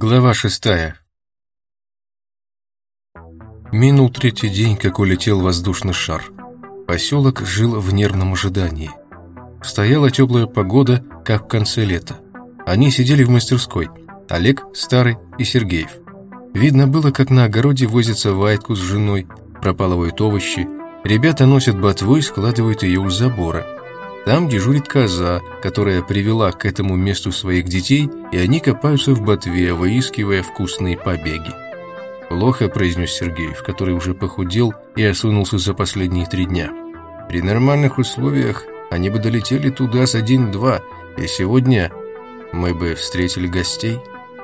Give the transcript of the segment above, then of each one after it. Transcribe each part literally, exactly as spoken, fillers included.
Глава шестая. Минул третий день, как улетел воздушный шар. Поселок жил в нервном ожидании. Стояла теплая погода, как в конце лета. Они сидели в мастерской. Олег, Старый и Сергеев. Видно было, как на огороде возится Вайтку с женой, пропалывают овощи. Ребята носят ботву и складывают ее у забора. Там дежурит коза, которая привела к этому месту своих детей, и они копаются в ботве, выискивая вкусные побеги. «Плохо», — произнес Сергеев, который уже похудел и осунулся за последние три дня. «При нормальных условиях они бы долетели туда с один-два, и сегодня мы бы встретили гостей».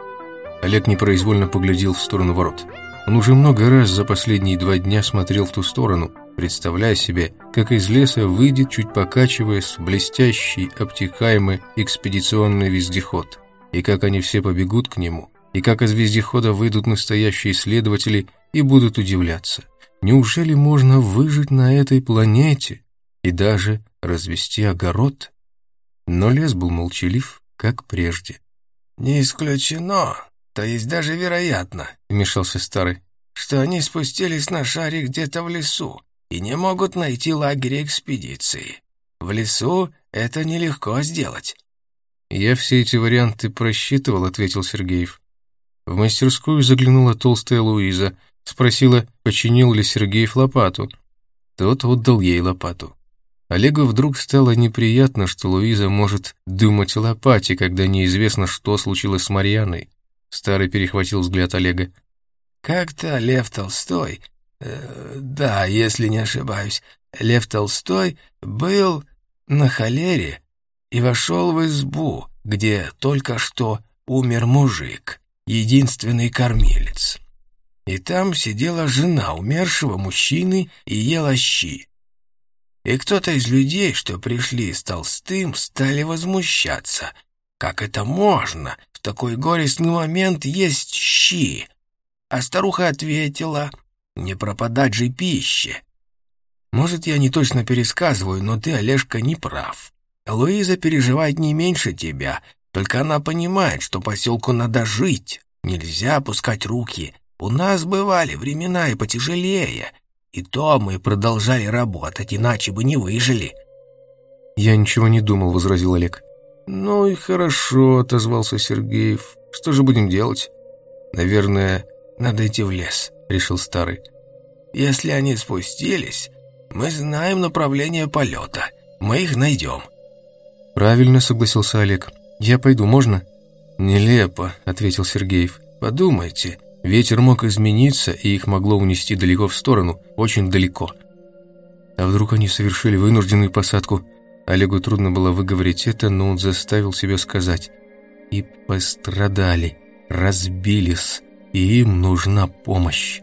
Олег непроизвольно поглядел в сторону ворот. Он уже много раз за последние два дня смотрел в ту сторону, представляя себе, как из леса выйдет, чуть покачиваясь, блестящий, обтекаемый экспедиционный вездеход, и как они все побегут к нему, и как из вездехода выйдут настоящие исследователи и будут удивляться. Неужели можно выжить на этой планете и даже развести огород? Но лес был молчалив, как прежде. «Не исключено, то есть даже вероятно», — вмешался Старый, «что они спустились на шаре где-то в лесу и не могут найти лагеря экспедиции. В лесу это нелегко сделать». «Я все эти варианты просчитывал», — ответил Сергеев. В мастерскую заглянула толстая Луиза, спросила, починил ли Сергеев лопату. Тот отдал ей лопату. Олегу вдруг стало неприятно, что Луиза может думать о лопате, когда неизвестно, что случилось с Марьяной. Старый перехватил взгляд Олега. «Как-то Лев Толстой, э, да, если не ошибаюсь, Лев Толстой был на холере и вошел в избу, где только что умер мужик, единственный кормилец. И там сидела жена умершего мужчины и ела щи. И кто-то из людей, что пришли с Толстым, стали возмущаться. Как это можно в такой горестный момент есть щи? А старуха ответила, не пропадать же пище. Может, я не точно пересказываю, но ты, Олежка, не прав. Луиза переживает не меньше тебя, только она понимает, что поселку надо жить. Нельзя опускать руки. У нас бывали времена и потяжелее. И то мы продолжали работать, иначе бы не выжили». «Я ничего не думал», — возразил Олег. «Ну и хорошо», — отозвался Сергеев. «Что же будем делать?» «Наверное, надо идти в лес», — решил Старый. «Если они спустились, мы знаем направление полета. Мы их найдем». «Правильно», — согласился Олег. «Я пойду, можно?» «Нелепо», — ответил Сергеев. «Подумайте, ветер мог измениться, и их могло унести далеко в сторону, очень далеко. А вдруг они совершили вынужденную посадку?» Олегу трудно было выговорить это, но он заставил себя сказать. «И пострадали, разбились, и им нужна помощь».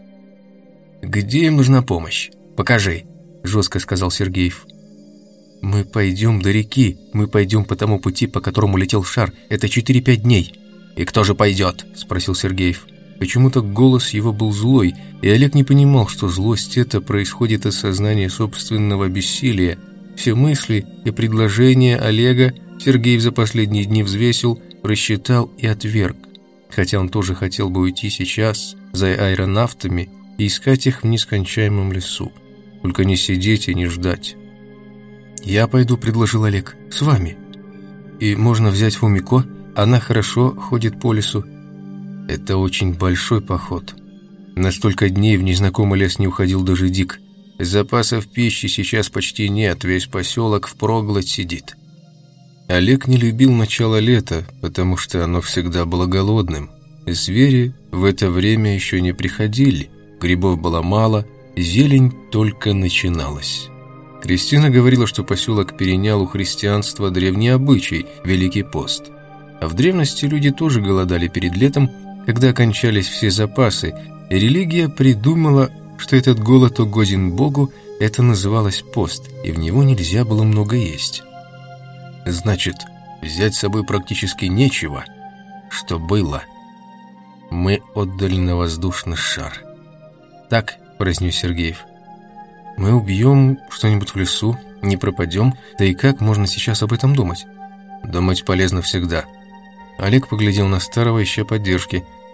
«Где им нужна помощь? Покажи», — жестко сказал Сергеев. «Мы пойдем до реки, мы пойдем по тому пути, по которому летел шар. Это четыре-пять дней». «И кто же пойдет?» — спросил Сергеев. Почему-то голос его был злой, и Олег не понимал, что злость эта происходит от сознания собственного бессилия. Все мысли и предложения Олега Сергеев за последние дни взвесил, рассчитал и отверг. Хотя он тоже хотел бы уйти сейчас за аэронавтами и искать их в нескончаемом лесу. Только не сидеть и не ждать. «Я пойду», — предложил Олег, — «с вами. И можно взять Фумико, она хорошо ходит по лесу». «Это очень большой поход. На столько дней в незнакомый лес не уходил даже Дик. Запасов пищи сейчас почти нет, весь поселок впроголодь сидит». Олег не любил начало лета, потому что оно всегда было голодным. Звери в это время еще не приходили, грибов было мало, зелень только начиналась. Кристина говорила, что поселок перенял у христианства древний обычай – Великий пост. А в древности люди тоже голодали перед летом, когда кончались все запасы, и религия придумала, что этот голод угоден Богу, это называлось пост, и в него нельзя было много есть. Значит, взять с собой практически нечего. Что было? Мы отдали на воздушный шар. «Так», — произнес Сергеев. «Мы убьем что-нибудь в лесу, не пропадем, да и как можно сейчас об этом думать?» «Думать полезно всегда». Олег поглядел на Старого, ища поддержки.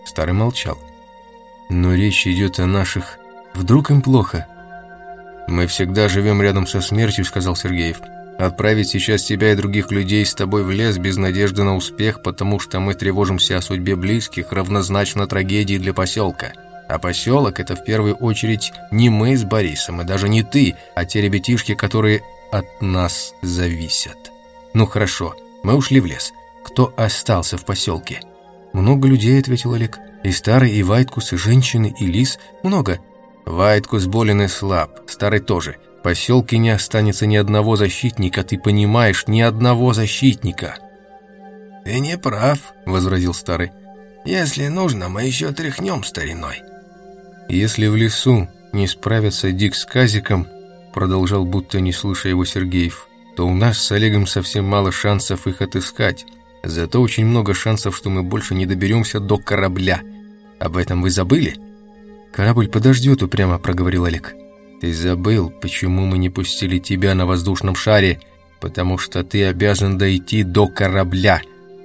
Старый молчал. «Но речь идет о наших... Вдруг им плохо?» «Мы всегда живем рядом со смертью», — сказал Сергеев. «Отправить сейчас тебя и других людей с тобой в лес без надежды на успех, потому что мы тревожимся о судьбе близких, равнозначно трагедии для поселка. А поселок — это в первую очередь не мы с Борисом, и даже не ты, а те ребятишки, которые от нас зависят. Ну хорошо, мы ушли в лес. Кто остался в поселке?» «Много людей», — ответил Олег. «И Старый, и Вайткус, и женщины, и Лис. Много». «Вайткус болен и слаб, Старый тоже. В поселке не останется ни одного защитника, ты понимаешь, ни одного защитника». «Ты не прав», — возразил Старый. «Если нужно, мы еще тряхнем стариной». «Если в лесу не справятся Дик с Казиком», — продолжал, будто не слыша его Сергеев, «то у нас с Олегом совсем мало шансов их отыскать. Зато очень много шансов, что мы больше не доберемся до корабля. Об этом вы забыли?» «Корабль подождет», — упрямо проговорил Олег. «Ты забыл, почему мы не пустили тебя на воздушном шаре? Потому что ты обязан дойти до корабля».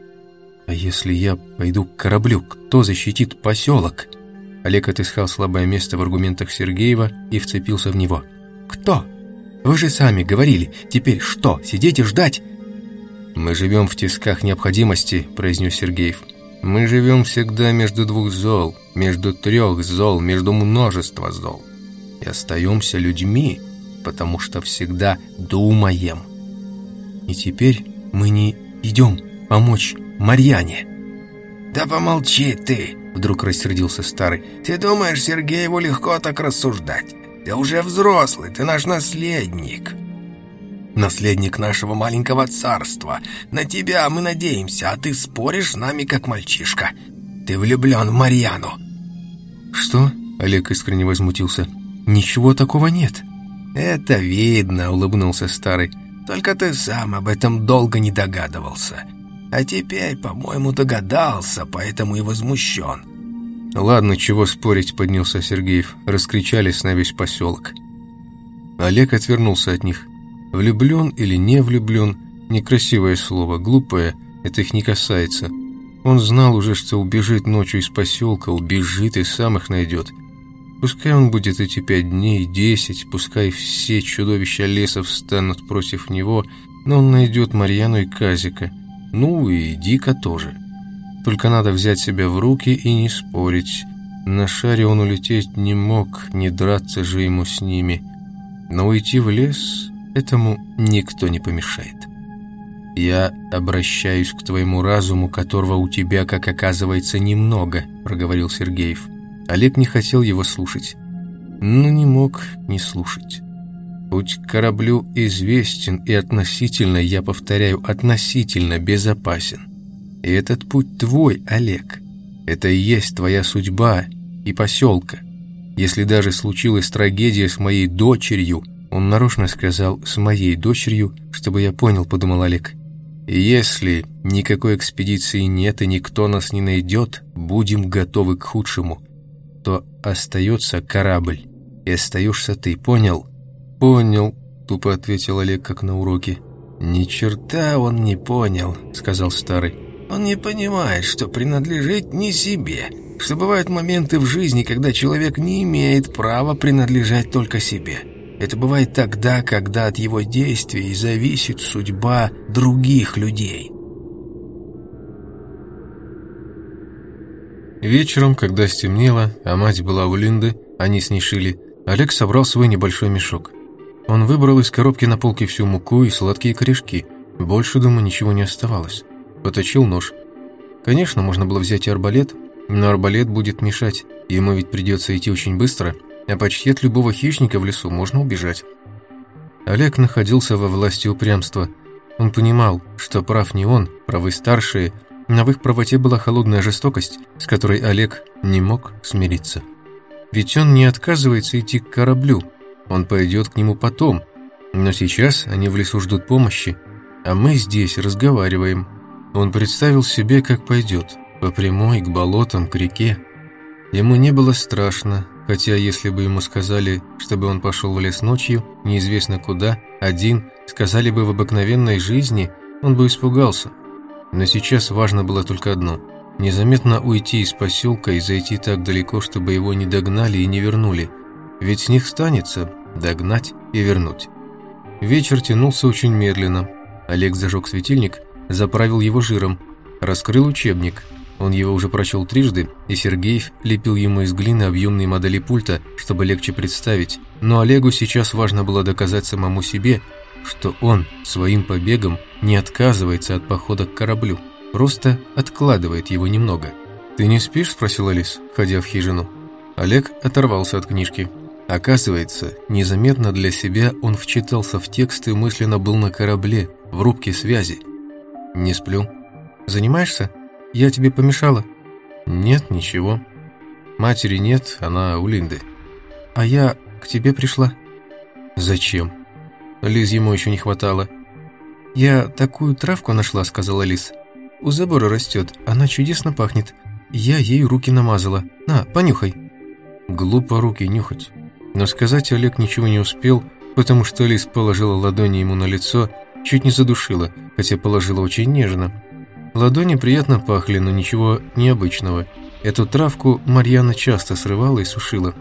«А если я пойду к кораблю, кто защитит поселок?» Олег отыскал слабое место в аргументах Сергеева и вцепился в него. «Кто? Вы же сами говорили. Теперь что, сидеть и ждать?» «Мы живем в тисках необходимости», — произнес Сергеев. «Мы живем всегда между двух зол, между трех зол, между множества зол. И остаемся людьми, потому что всегда думаем. И теперь мы не идем помочь Марьяне». «Да помолчи ты!» — вдруг рассердился Старый. «Ты думаешь, Сергееву легко так рассуждать? Ты уже взрослый, ты наш наследник. Наследник нашего маленького царства. На тебя мы надеемся, а ты споришь с нами, как мальчишка. Ты влюблен в Марьяну». «Что?» — Олег искренне возмутился. «Ничего такого нет». «Это видно», — улыбнулся Старый. «Только ты сам об этом долго не догадывался. А теперь, по-моему, догадался, поэтому и возмущен». «Ладно, чего спорить», — поднялся Сергеев. Раскричались на весь поселок. Олег отвернулся от них. Влюблен или не влюблен — некрасивое слово, глупое, это их не касается. Он знал уже, что убежит ночью из поселка, убежит и сам их найдет. Пускай он будет эти пять дней, десять, пускай все чудовища леса встанут против него, но он найдет Марьяну и Казика, ну и Дика тоже. Только надо взять себя в руки и не спорить. На шаре он улететь не мог, не драться же ему с ними. Но уйти в лес... Этому никто не помешает. «Я обращаюсь к твоему разуму, которого у тебя, как оказывается, немного», — проговорил Сергеев. Олег не хотел его слушать, но не мог не слушать. «Путь к кораблю известен и относительно, я повторяю, относительно безопасен. И этот путь твой, Олег. Это и есть твоя судьба и поселка. Если даже случилась трагедия с моей дочерью...» Он нарочно сказал «с моей дочерью», чтобы я понял, подумал Олег. «И если никакой экспедиции нет и никто нас не найдет, будем готовы к худшему, то остается корабль, и остаешься ты, понял?» «Понял», — тупо ответил Олег, как на уроке. «Ни черта он не понял», — сказал Старый. «Он не понимает, что принадлежит не себе, что бывают моменты в жизни, когда человек не имеет права принадлежать только себе. Это бывает тогда, когда от его действий зависит судьба других людей». Вечером, когда стемнело, а мать была у Линды, они с ней шили, Олег собрал свой небольшой мешок. Он выбрал из коробки на полке всю муку и сладкие корешки. Больше дома ничего не оставалось. Поточил нож. Конечно, можно было взять и арбалет, но арбалет будет мешать. Ему ведь придется идти очень быстро, а почти от любого хищника в лесу можно убежать. Олег находился во власти упрямства. Он понимал, что прав не он, правы старшие, но в их правоте была холодная жестокость, с которой Олег не мог смириться. Ведь он не отказывается идти к кораблю, он пойдет к нему потом, но сейчас они в лесу ждут помощи, а мы здесь разговариваем. Он представил себе, как пойдет, по прямой, к болотам, к реке. Ему не было страшно, хотя если бы ему сказали, чтобы он пошел в лес ночью, неизвестно куда, один, сказали бы в обыкновенной жизни, он бы испугался. Но сейчас важно было только одно – Незаметно уйти из поселка и зайти так далеко, чтобы его не догнали и не вернули. Ведь с них станется догнать и вернуть. Вечер тянулся очень медленно. Олег зажег светильник, заправил его жиром, раскрыл учебник. Он его уже прочел трижды, и Сергеев лепил ему из глины объемные модели пульта, чтобы легче представить. Но Олегу сейчас важно было доказать самому себе, что он своим побегом не отказывается от похода к кораблю, просто откладывает его немного. «Ты не спишь?» – спросил Алис, входя в хижину. Олег оторвался от книжки. Оказывается, незаметно для себя он вчитался в текст и мысленно был на корабле, в рубке связи. «Не сплю». «Занимаешься? Я тебе помешала?» «Нет, ничего. Матери нет, она у Линды». «А я к тебе пришла». «Зачем?» Лиз ему еще не хватало. «Я такую травку нашла», — сказала Лиз. «У забора растет, она чудесно пахнет. Я ей руки намазала. На, понюхай». Глупо руки нюхать. Но сказать Олег ничего не успел, потому что Лиз положила ладони ему на лицо, чуть не задушила, хотя положила очень нежно. Ладони приятно пахли, но ничего необычного. Эту травку Марьяна часто срывала и сушила.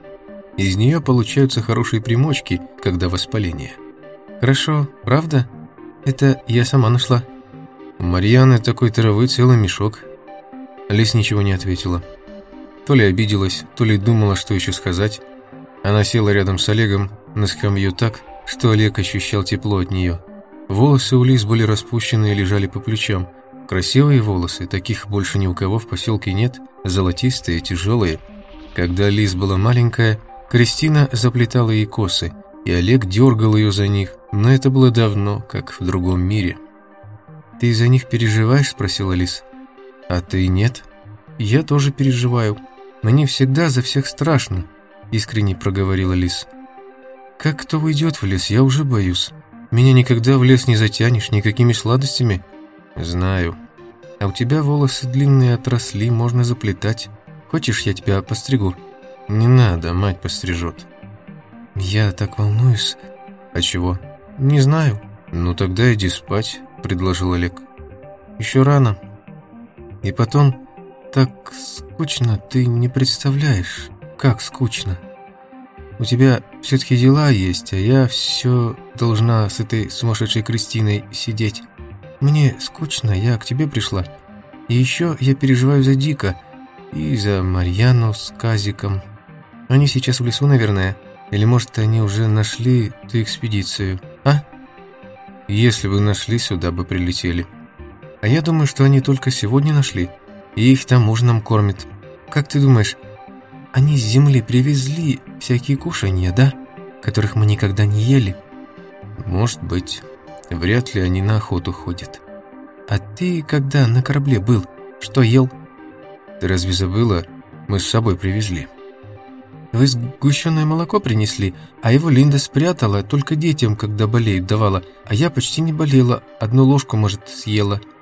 Из нее получаются хорошие примочки, когда воспаление. «Хорошо, правда? Это я сама нашла». «У Марьяны такой травы целый мешок». Лиз ничего не ответила. То ли обиделась, то ли думала, что еще сказать. Она села рядом с Олегом на скамью так, что Олег ощущал тепло от нее. Волосы у Лиз были распущены и лежали по плечам. Красивые волосы, таких больше ни у кого в поселке нет, золотистые, тяжелые. Когда Лиз была маленькая, Кристина заплетала ей косы, и Олег дергал ее за них, но это было давно, как в другом мире. «Ты за них переживаешь?» – спросила Лиз. «А ты нет?» «Я тоже переживаю. Мне всегда за всех страшно», – искренне проговорила Лиз. «Как кто уйдет в лес, я уже боюсь. Меня никогда в лес не затянешь никакими сладостями». «Знаю. А у тебя волосы длинные отросли, можно заплетать. Хочешь, я тебя постригу?» «Не надо, мать пострижет». «Я так волнуюсь». «А чего?» «Не знаю». «Ну тогда иди спать», — предложил Олег. «Еще рано. И потом, так скучно, ты не представляешь, как скучно. У тебя все-таки дела есть, а я все должна с этой сумасшедшей Кристиной сидеть. Мне скучно, я к тебе пришла. И еще я переживаю за Дика и за Марьяну с Казиком. Они сейчас в лесу, наверное. Или, может, они уже нашли ту экспедицию, а? Если бы нашли, сюда бы прилетели. А я думаю, что они только сегодня нашли, и их там ужином кормят. Как ты думаешь, они с земли привезли всякие кушанья, да? Которых мы никогда не ели?» «Может быть. Вряд ли они на охоту ходят». «А ты, когда на корабле был, что ел?» «Ты разве забыла? Мы с собой привезли». «Вы сгущенное молоко принесли, а его Линда спрятала, только детям, когда болеют, давала. А я почти не болела, одну ложку, может, съела».